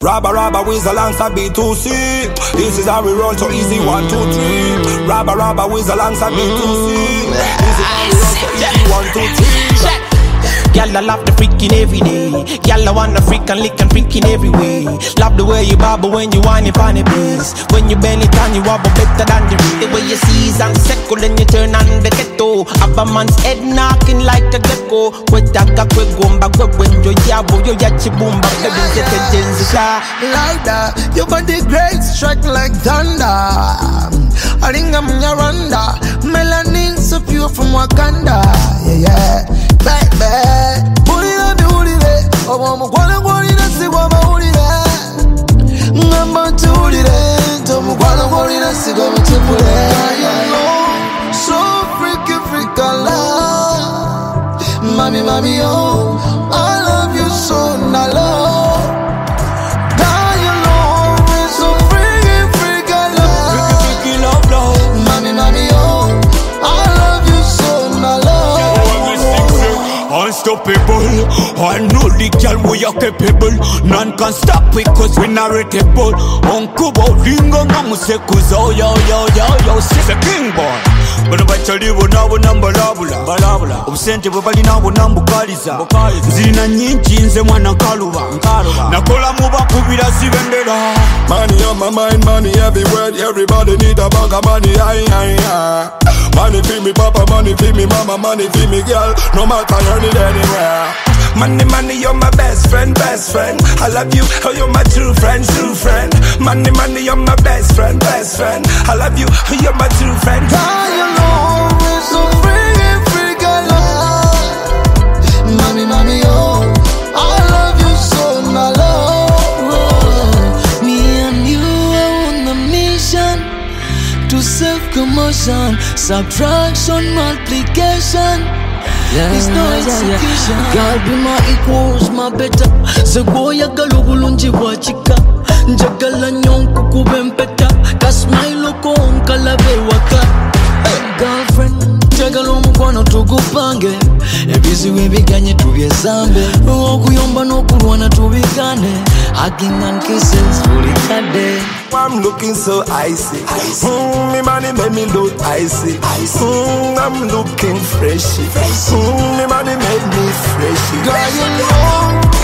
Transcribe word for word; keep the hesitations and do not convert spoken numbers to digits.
Rabba Rabba Wiz alongside B two C. This is how we roll, so easy, one, two, three. Rabba Rabba Wiz alongside B two C. This is how we roll, so easy, one, two, three. Y'all I love the freaking every day. Y'all I want the freak and lick and freaking every way. Love the way you bobble when you whine it on the bass. When you bend it down, you wobble better than the rest. The way you seize and second, then you turn on the ghetto. Have a man's head knocking like a gecko. Kwetaka kwe gomba kwe wenjo yabo yo yachi boomba. Like that, your body great, strike like thunder. I think I'm Yaranda. Melanin so pure from Wakanda. Yeah, yeah, baby. Booty up, booty there. Oh, I'm gonna go in and see what my booty there. I'm about to booty there. I'm gonna go in and see what my booty there. So freaky, freak, I love. Mommy, mommy, oh, I love you so, I love. Unstoppable, I know the girl we are capable. None can stop it cause we narratable. Uncle Bolingo Namusekuzo, yo yo yo yo, she's a king boy. But if I tell you now we're number labula, balabula, obscene bali now we're number kaliza. Zina nyinchi nze mwana kaluba, nakola muba kubira sibendera. Money on my mind, money everywhere. Everybody need a bag of money, aye aye aye. Money feed me papa, money feed me mama, money feed me girl. No matter earn it anywhere. Money, money, you're my best friend, best friend. I love you, oh you're my true friend, true friend. Money, money, you're my best friend, best friend. I love you, oh you're my true friend. God, you know we're so free, free, girl. Mommy, mommy, oh, I love you so, my love. Me and you are on a mission to self-commotion, subtraction, multiplication. Yeah, it's no execution. Yeah, yeah. God be my equals, my better. Segoya galugulunji wachika. Njagala nyonku kubempeta. Kasmailo konka lave waka. Hey, girlfriend, njagala omukwano tugupange. Ebizi webiganye tubyesambe. Okuyomba n'okulwana tubikane. Hugging and kisses fully kade. I'm looking so icy. icy. Mm, me money make me look icy. icy. Mm, I'm looking freshy. freshy. Mm, me money make me freshy. Girl, you know